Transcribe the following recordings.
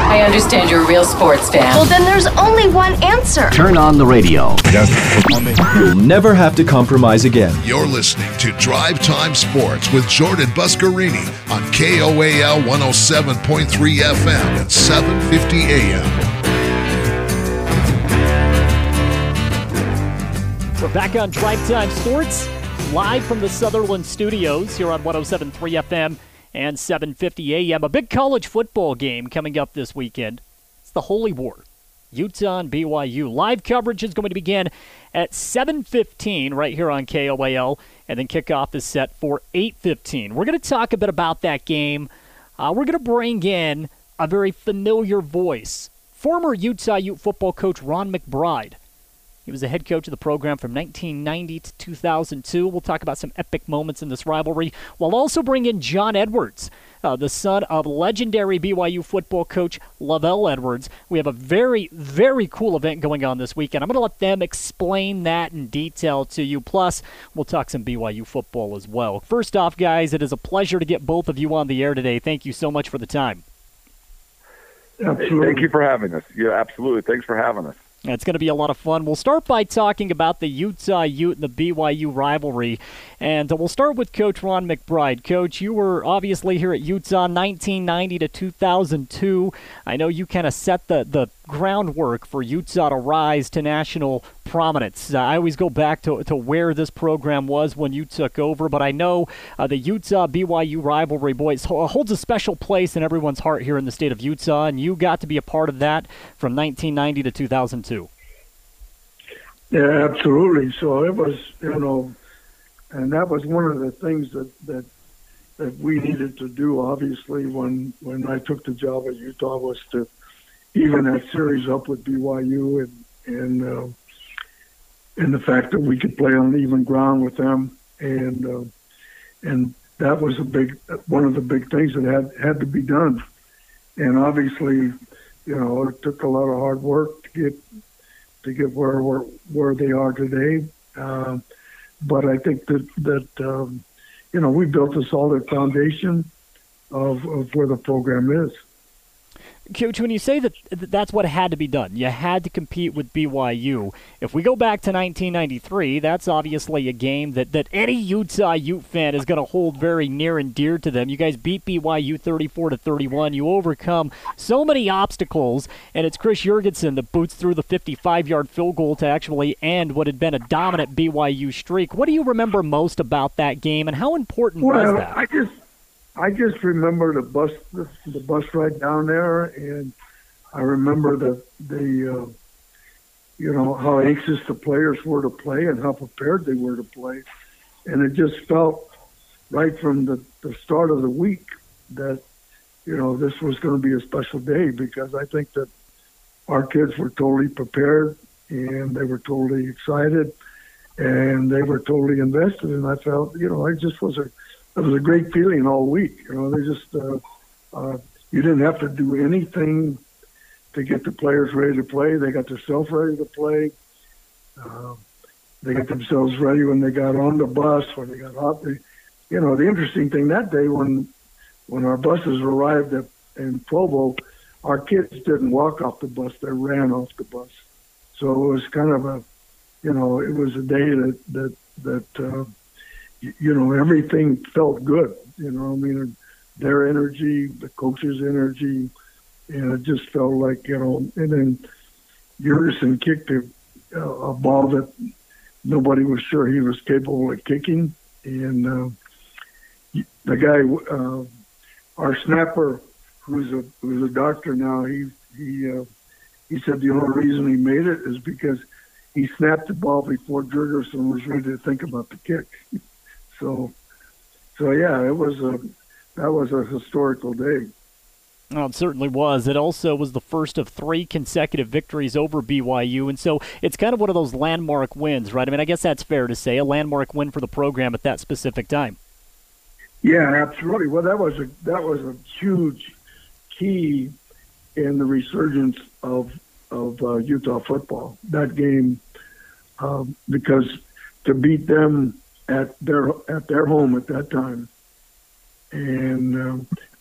I understand you're a real sports fan. Well, then there's only one answer. Turn on the radio. You'll never have to compromise again. You're listening to Drive Time Sports with Jordan Buscarini on KOAL 107.3 FM and 750 AM. We're back on Drive Time Sports, live from the Sutherland Studios here on 107.3 FM and 750 AM. A big college football game coming up this weekend. It's the Holy War, Utah and BYU. Live coverage is going to begin at 7:15 right here on KOAL, and then kickoff is set for 8:15. We're going to talk a bit about that game. We're going to bring in a very familiar voice, former Utah Ute football coach Ron McBride. He was the head coach of the program from 1990 to 2002. We'll talk about some epic moments in this rivalry. We'll also bring in John Edwards, the son of legendary BYU football coach Lavelle Edwards. We have a very, very cool event going on this weekend. I'm going to let them explain that in detail to you. Plus, we'll talk some BYU football as well. First off, guys, it is a pleasure to get both of you on the air today. Thank you so much for the time. Absolutely. Thank you for having us. Yeah, absolutely. Thanks for having us. It's going to be a lot of fun. We'll start by talking about the Utah Ute and the BYU rivalry. And we'll start with Coach Ron McBride. Coach, you were obviously here at Utah 1990 to 2002. I know you kind of set the groundwork for Utah to rise to national prominence. I always go back to where this program was when you took over, but I know the Utah-BYU rivalry, boys, holds a special place in everyone's heart here in the state of Utah, and you got to be a part of that from 1990 to 2002. Yeah, absolutely. So it was, and that was one of the things that we needed to do, obviously, when I took the job at Utah, was to even that series up with BYU and the fact that we could play on even ground with them, and that was one of the big things that had to be done. And obviously, it took a lot of hard work to get where they are today. But I think that we built a solid foundation of where the program is. Coach, when you say that that's what had to be done, you had to compete with BYU. If we go back to 1993, that's obviously a game that any Utah Ute fan is going to hold very near and dear to them. You guys beat BYU 34-31. You overcome so many obstacles, and it's Chris Jurgensen that boots through the 55-yard field goal to actually end what had been a dominant BYU streak. What do you remember most about that game, and how important was that? I just remember the bus ride down there, and I remember how anxious the players were to play and how prepared they were to play, and it just felt right from the start of the week that this was going to be a special day, because I think that our kids were totally prepared and they were totally excited and they were totally invested, and I felt it was a great feeling all week. They just you didn't have to do anything to get the players ready to play. They got themselves ready to play. They got themselves ready when they got on the bus, when they got off. The interesting thing that day when our buses arrived in Provo, our kids didn't walk off the bus; they ran off the bus. So it was kind of it was a day that everything felt good. Their energy, the coach's energy, and it just felt like, and then Jurgensen kicked a ball that nobody was sure he was capable of kicking. And the guy, our snapper, who's a doctor now, he said the only reason he made it is because he snapped the ball before Jurgensen was ready to think about the kick. So yeah, that was a historical day. Well, it certainly was. It also was the first of 3 consecutive victories over BYU, and so it's kind of one of those landmark wins, right? I mean, I guess that's fair to say, a landmark win for the program at that specific time. Yeah, absolutely. Well, that was a huge key in the resurgence of Utah football. That game, because to beat them at their home at that time, and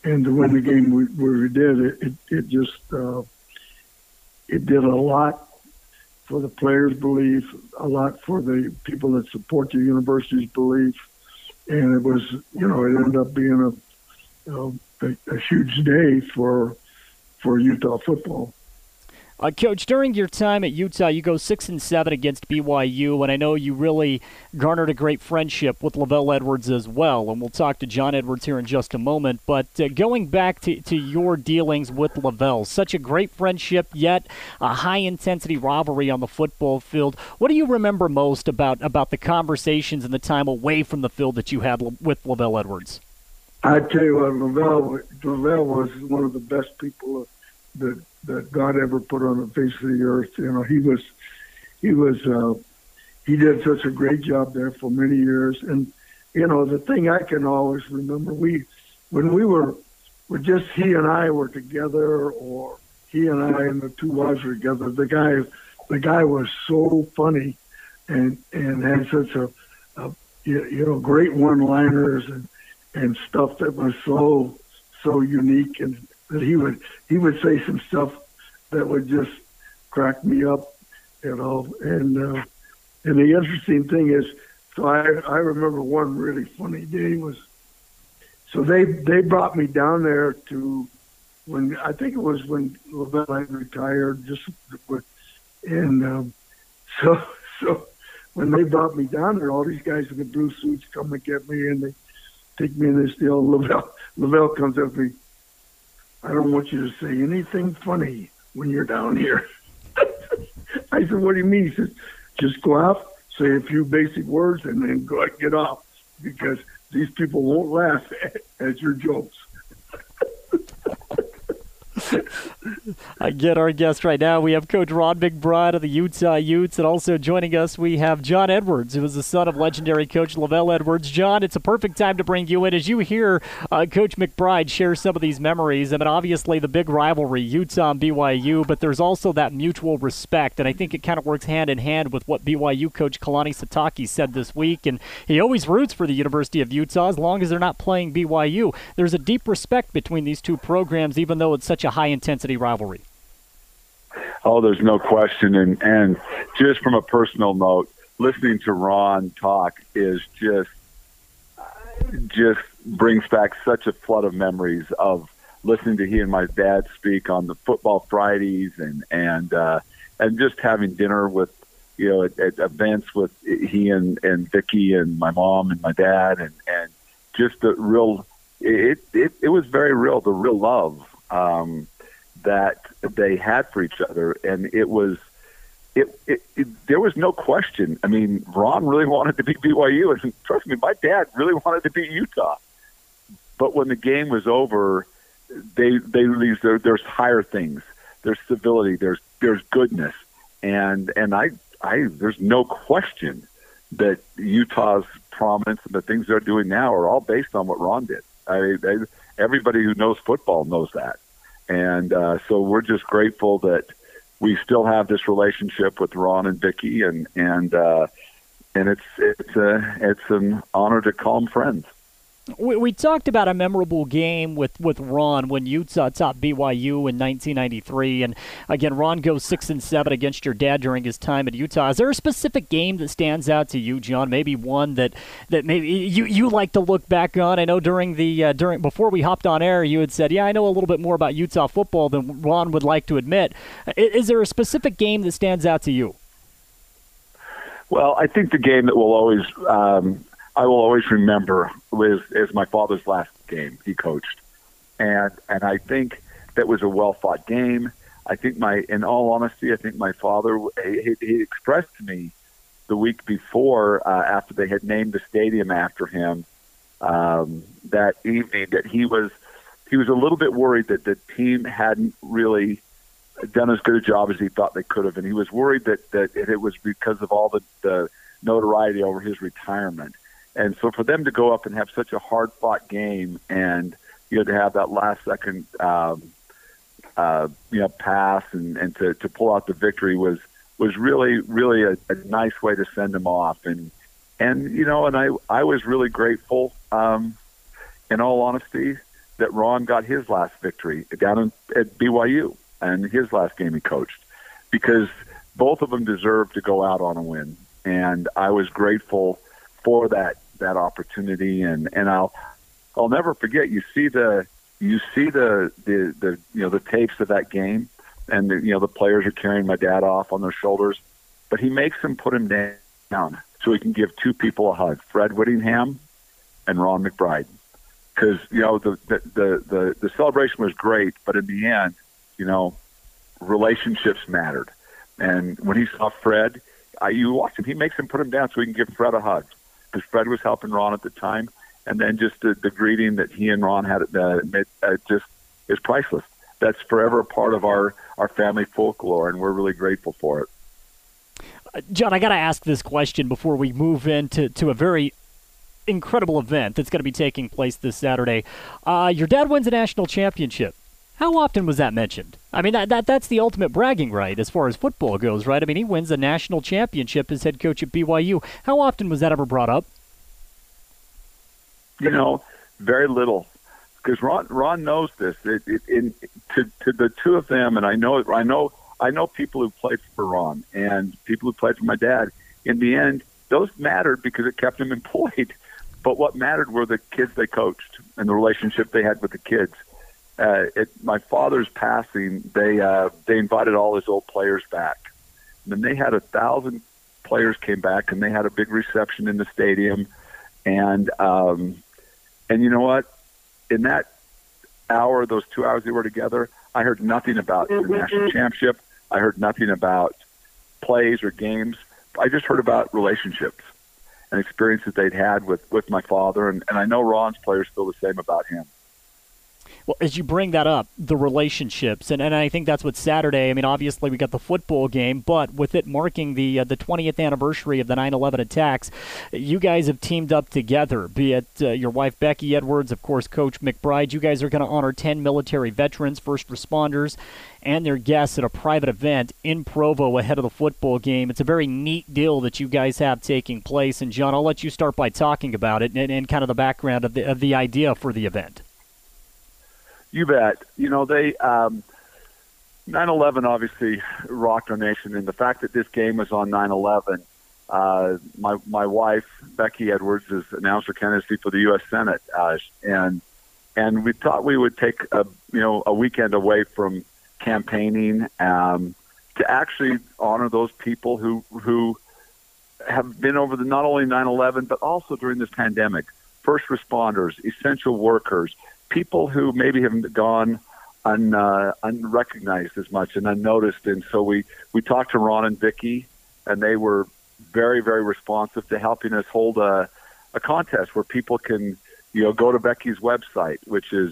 to win the game where we did, it just it did a lot for the players' belief, a lot for the people that support the university's belief, and it was, it ended up being a huge day for Utah football. Coach, during your time at Utah, you go 6-7 against BYU, and I know you really garnered a great friendship with LaVell Edwards as well, and we'll talk to John Edwards here in just a moment. But going back to your dealings with LaVell, such a great friendship, yet a high-intensity rivalry on the football field. What do you remember most about the conversations and the time away from the field that you had with LaVell Edwards? I tell you what, LaVell was one of the best people that God ever put on the face of the earth. He did such a great job there for many years. And, the thing I can always remember, when we were just he and I were together, or he and I and the two wives were together, the guy was so funny and had such a great one-liners and stuff that was so unique, and that he would say some stuff that would just crack me up, And the interesting thing is, so I remember one really funny day was, so they brought me down there to when LaVell had retired, so when they brought me down there, all these guys in the blue suits come and get me, and they take me in this deal. LaVell comes up to me. I don't want you to say anything funny when you're down here. I said, what do you mean? He says, just go out, say a few basic words, and then go get off, because these people won't laugh at your jokes. Again, our guest right now, we have Coach Ron McBride of the Utah Utes, and also joining us, we have John Edwards, who is the son of legendary Coach LaVell Edwards. John, it's a perfect time to bring you in as you hear Coach McBride share some of these memories. I mean, obviously the big rivalry, Utah and BYU, but there's also that mutual respect, and I think it kind of works hand in hand with what BYU coach Kalani Sitake said this week, and he always roots for the University of Utah as long as they're not playing BYU. There's a deep respect between these two programs, even though it's such a high-intensity rivalry. Oh, there's no question. And just from a personal note, listening to Ron talk is just brings back such a flood of memories of listening to he and my dad speak on the football Fridays and just having dinner with, at events with he and Vicky and my mom and my dad and just the real, it was very real, the real love that they had for each other, and there was no question. I mean, Ron really wanted to beat BYU, and trust me, my dad really wanted to beat Utah. But when the game was over, they released there's higher things, there's civility, there's goodness, and I there's no question that Utah's prominence and the things they're doing now are all based on what Ron did. Everybody who knows football knows that. And so we're just grateful that we still have this relationship with Ron and Vicky, and it's an honor to call them friends. We talked about a memorable game with Ron when Utah topped BYU in 1993, and again, Ron goes 6-7 against your dad during his time at Utah. Is there a specific game that stands out to you, John? Maybe one that maybe you like to look back on. I know during before we hopped on air, you had said, "Yeah, I know a little bit more about Utah football than Ron would like to admit." Is there a specific game that stands out to you? Well, I think the game that will always I will always remember is my father's last game he coached. And I think that was a well-fought game. I think in all honesty, I think my father, he expressed to me the week before, after they had named the stadium after him, that evening, that he was a little bit worried that the team hadn't really done as good a job as he thought they could have. And he was worried that it was because of all the notoriety over his retirement. And so for them to go up and have such a hard-fought game, and to have that last-second pass and to pull out the victory was really really a nice way to send them off. And I was really grateful. In all honesty, that Ron got his last victory down at BYU and his last game he coached, because both of them deserved to go out on a win. And I was grateful for that opportunity. And I'll never forget. You see the tapes of that game, and the players are carrying my dad off on their shoulders, but he makes them put him down so he can give two people a hug, Fred Whittingham and Ron McBride. Because the celebration was great, but in the end, relationships mattered. And when he saw Fred, you watched him. He makes him put him down so he can give Fred a hug, because Fred was helping Ron at the time. And then just the greeting that he and Ron had just is priceless. That's forever a part of our family folklore, and we're really grateful for it. John, I got to ask this question before we move into a very incredible event that's going to be taking place this Saturday. Your dad wins a national championship. How often was that mentioned? I mean, that's the ultimate bragging right as far as football goes, right? I mean, he wins a national championship as head coach at BYU. How often was that ever brought up? Very little, because Ron knows this. To the two of them, and I know people who played for Ron and people who played for my dad. In the end, those mattered because it kept them employed. But what mattered were the kids they coached and the relationship they had with the kids. At my father's passing, they invited all his old players back. And then they had 1,000 players came back, and they had a big reception in the stadium. And you know what? In that hour, those 2 hours they were together, I heard nothing about the national championship. I heard nothing about plays or games. I just heard about relationships and experiences they'd had with my father. And I know Ron's players feel the same about him. Well, as you bring that up, the relationships, and I think that's what Saturday, I mean, obviously we got the football game, but with it marking the 20th anniversary of the 9/11 attacks, you guys have teamed up together, be it your wife Becky Edwards, of course, Coach McBride. You guys are going to honor 10 military veterans, first responders, and their guests at a private event in Provo ahead of the football game. It's a very neat deal that you guys have taking place. And, John, I'll let you start by talking about it and kind of the background of the idea for the event. You bet. 9/11 obviously rocked our nation, and the fact that this game was on 9/11, my wife Becky Edwards is announced her candidacy for the U.S. Senate, and we thought we would take a weekend away from campaigning to actually honor those people who have been over not only 9/11 but also during this pandemic, first responders, essential workers, people who maybe haven't gone unrecognized as much and unnoticed. And so we talked to Ron and Vicky, and they were very, very responsive to helping us hold a contest where people can go to Becky's website, which is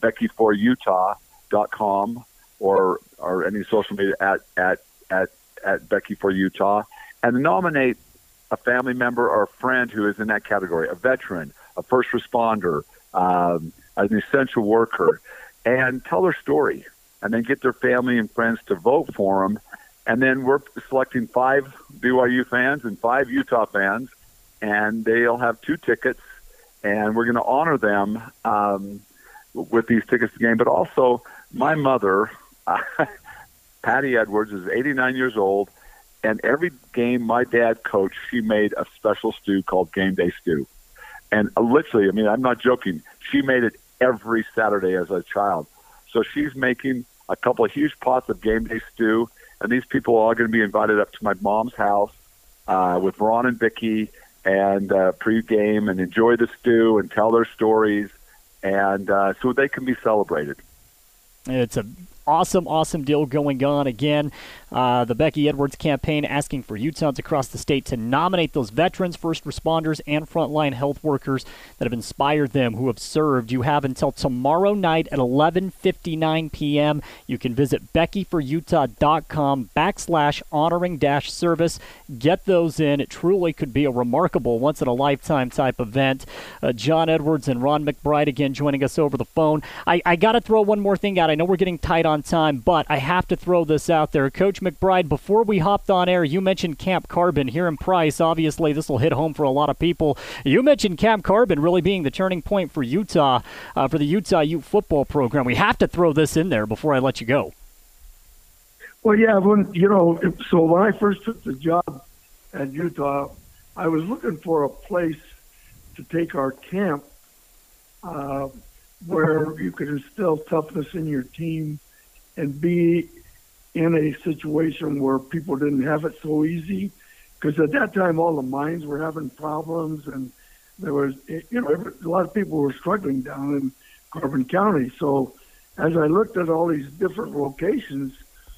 beckyforutah.com, or any social media at Becky for Utah, and nominate a family member or a friend who is in that category, a veteran, a first responder, an essential worker, and tell their story, and then get their family and friends to vote for them. And then we're selecting 5 BYU fans and 5 Utah fans, and they'll have 2 tickets, and we're going to honor them with these tickets to the game. But also, my mother, Patty Edwards, is 89 years old, and every game my dad coached, she made a special stew called Game Day Stew. And literally, I mean, I'm not joking, she made it every Saturday as a child. So she's making a couple of huge pots of Game Day Stew, and these people are all going to be invited up to my mom's house with Ron and Vicky, and pre-game, and enjoy the stew and tell their stories, and so they can be celebrated. It's a awesome deal going on. Again, the Becky Edwards campaign asking for Utahns across the state to nominate those veterans, first responders, and frontline health workers that have inspired them, who have served. You have until tomorrow night at 11:59 p.m. You can visit beckyforutah.com/honoring-service. Get those in. It truly could be a remarkable, once-in-a-lifetime type event. John Edwards and Ron McBride again joining us over the phone. I got to throw one more thing out. I know we're getting tight on time, but I have to throw this out there. Coach McBride, before we hopped on air, you mentioned Camp Carbon here in Price. Obviously, this will hit home for a lot of people. You mentioned Camp Carbon really being the turning point for Utah, for the Utah Ute football program. We have to throw this in there before I let you go. Well, yeah, so when I first took the job at Utah, I was looking for a place to take our camp where you could instill toughness in your team and be in a situation where people didn't have it so easy. Because at that time, all the mines were having problems, and there was, a lot of people were struggling down in Carbon County. So as I looked at all these different locations,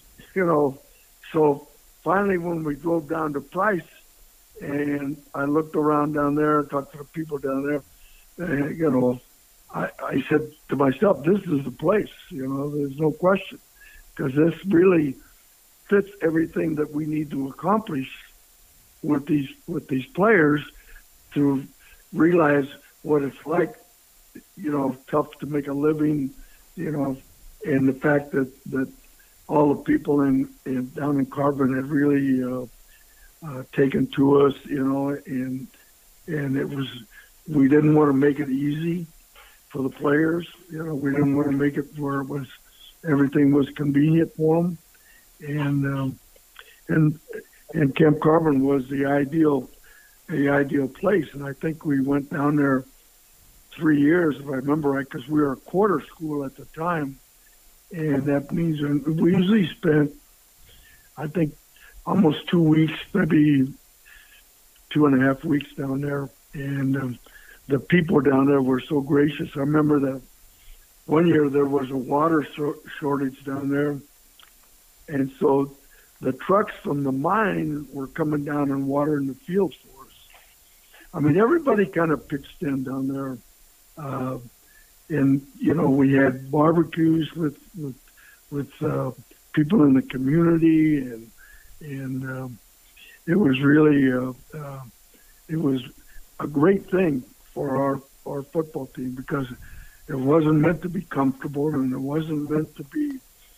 so finally when we drove down to Price, and I looked around down there, talked to the people down there, and, I said to myself, this is the place, there's no question, because this really fits everything that we need to accomplish with these players to realize what it's like, tough to make a living, and the fact that all the people down in Carbon had really taken to us, and it was, we didn't want to make it easy for the players. We didn't want to make it where it was, everything was convenient for them. And Camp Carbon was the ideal place. And I think we went down there 3 years, if I remember right, because we were a quarter school at the time. And that means we usually spent, I think, almost 2 weeks, maybe 2.5 weeks down there. And the people down there were so gracious. I remember that one year there was a water shortage down there. And so the trucks from the mine were coming down and watering the fields for us. I mean, everybody kind of pitched in down there. And, we had barbecues with people in the community, and it was really, it was a great thing for our football team, because it wasn't meant to be comfortable, and it wasn't meant to be,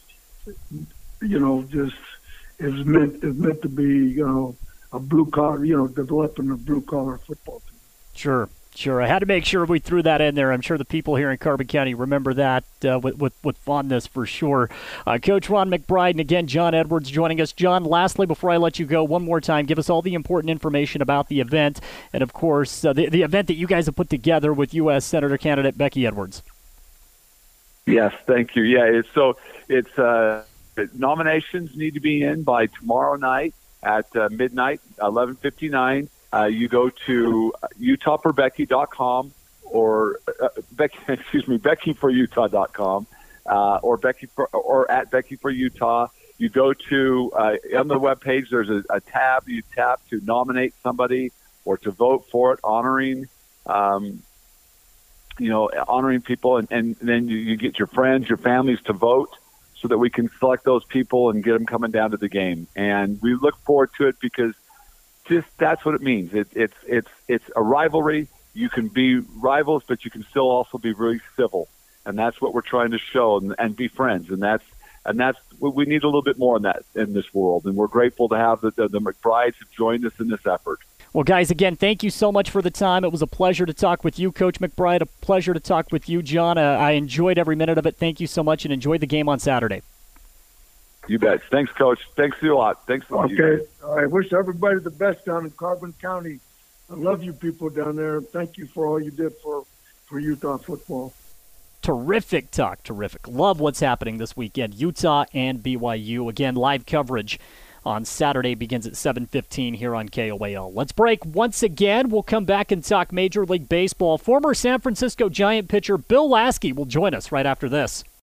just, it was meant to be, a blue collar, developing a blue collar football team. Sure. I had to make sure we threw that in there. I'm sure the people here in Carbon County remember that with fondness for sure. Coach Ron McBride, and again, John Edwards joining us. John, lastly, before I let you go, one more time, give us all the important information about the event, and of course, the event that you guys have put together with U.S. Senator candidate Becky Edwards. Yes, thank you. Yeah, it's nominations need to be in by tomorrow night at midnight, 11:59. You go to utahforbecky.com or beckyforutah.com or at Becky for Utah. You go to on the webpage. There's a tab you tap to nominate somebody or to vote for it, honoring people, and then you get your friends, your families to vote, so that we can select those people and get them coming down to the game. And we look forward to it, because just that's what it means. It's a rivalry. You can be rivals, but you can still also be really civil, and that's what we're trying to show, and be friends. And that's we need a little bit more in that in this world. And we're grateful to have the McBrides have joined us in this effort. Well, guys, again, thank you so much for the time. It was a pleasure to talk with you, Coach McBride. A pleasure to talk with you, John. I enjoyed every minute of it. Thank you so much, and enjoy the game on Saturday. You bet. Thanks, Coach. Thanks a lot. Thanks a lot. Okay. I wish everybody the best down in Carbon County. I love you people down there. Thank you for all you did for Utah football. Terrific talk. Terrific. Love what's happening this weekend. Utah and BYU. Again, live coverage on Saturday begins at 7:15 here on KOAL. Let's break once again. We'll come back and talk Major League Baseball. Former San Francisco Giant pitcher Bill Lasky will join us right after this.